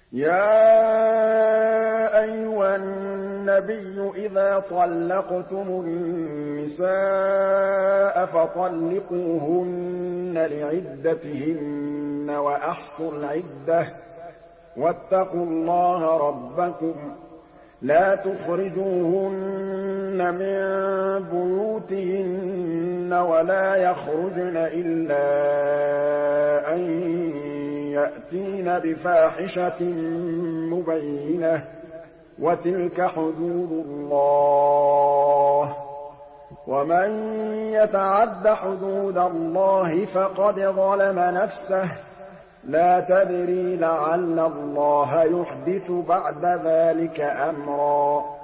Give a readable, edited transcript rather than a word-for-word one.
يَا أَيُّهَا النَّبِيُّ إِذَا طَلَّقْتُمُ النِّسَاءَ فَطَلِّقُوهُنَّ لِعِدَّتِهِنَّ وَأَحْصُوا الْعِدَّةَ ۖ وَاتَّقُوا اللَّهَ رَبَّكُمْ ۖ لَا تُخْرِجُوهُنَّ مِن بُيُوتِهِنَّ وَلَا يَخْرُجْنَ إِلَّا أَن يَأْتِينَ بِفَاحِشَةٍ مُّبَيِّنَةٍ ۚ وَتِلْكَ حُدُودُ اللَّهِ ۚ وَمَن يَتَعَدَّ حُدُودَ اللَّهِ فَقَدْ ظَلَمَ نَفْسَهُ ۚ لَا تَدْرِي لَعَلَّ اللَّهَ يُحْدِثُ بَعْدَ ذَٰلِكَ أَمْرًا